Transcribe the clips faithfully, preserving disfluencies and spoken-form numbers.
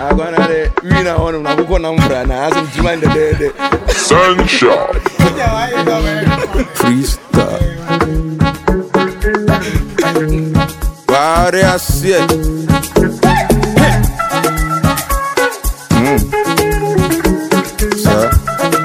I'm gonna win a one. I'm going to run. I have to mind the day. Sunshine. Freestyle. Wow, they are sick. Hmm. Sir.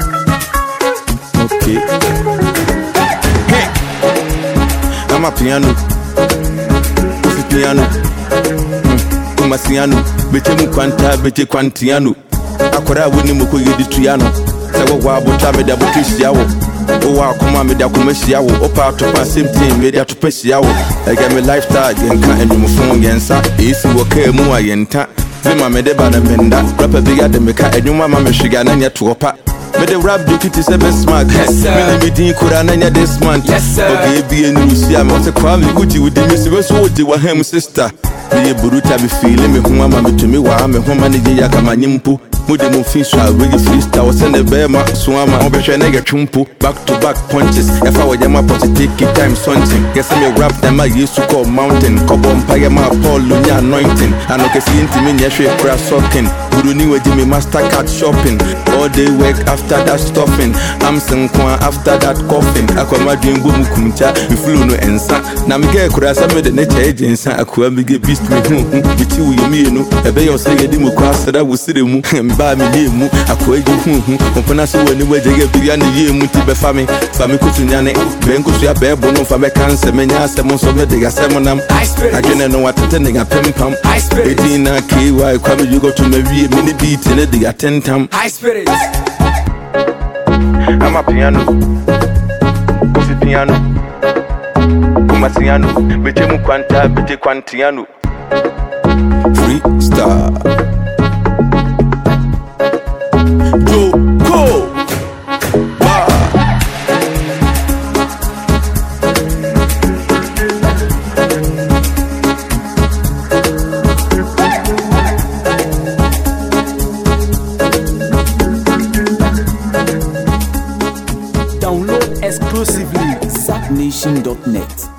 Okay. Hey. I'm a piano. This is piano. Hmm. Masiano. Bete mu kwanta, bete kwantiano. Akora woni mu ko yedi tuyano. Sewo wa bota me da botisia wo. O wa kuma me da kuma sia wo. O pa to pa same thing me da to pa sia wo. I get me lifestyle gen ka enum fon gensa. Esi wo ka mu ayenta. Zima me de ba na menda. Rapper bigger de me ka enum ma me hwiga na nya to opa. Me de rap do fifty seven smart. Yes sir. Me me din kura na nya this month. Yes sir. Okay bi enu sia me se kwa me guti with me se so wo de wa hem sister. Me buruta be feeling me huma ma me to me wa me huma ne ya kama nyimpu. Mudi mu fi so really freestyle send the bear ma so ama obehwe na get chumpu back to back punches if I was my positive time something guess me rap them I used to call mountain kobo mpaye ma Paul lunya anointing and okay see intimi nya hwe crash soaking guru ni we me Mastercard shopping all day work after that stuffing I'm sinkwa after that coughing akoma dream bu mukumcha me flu no ensa na me get kura sa me de nature agency akwa me get beast me hu biti wo yemi enu ebe yo say yedi mu kwa sada wo sire mu ba mi yemu akwa egu hu hu opona so woni we jege bia ne yemu ti be fa me fa me kutunya ne ben kusu ya be bo no fa be cancer me nya asem so me de gasem nam adwene no watete ne ga pempam edina ki why kwa me you go to me wie me ne beat ne de atentam high spirit. I'm a piano. This is piano. Masiano, bete mu kwanta, bete kwantiano. Freestyle. Go, go. Wow. Download exclusively Zap Nation dot net.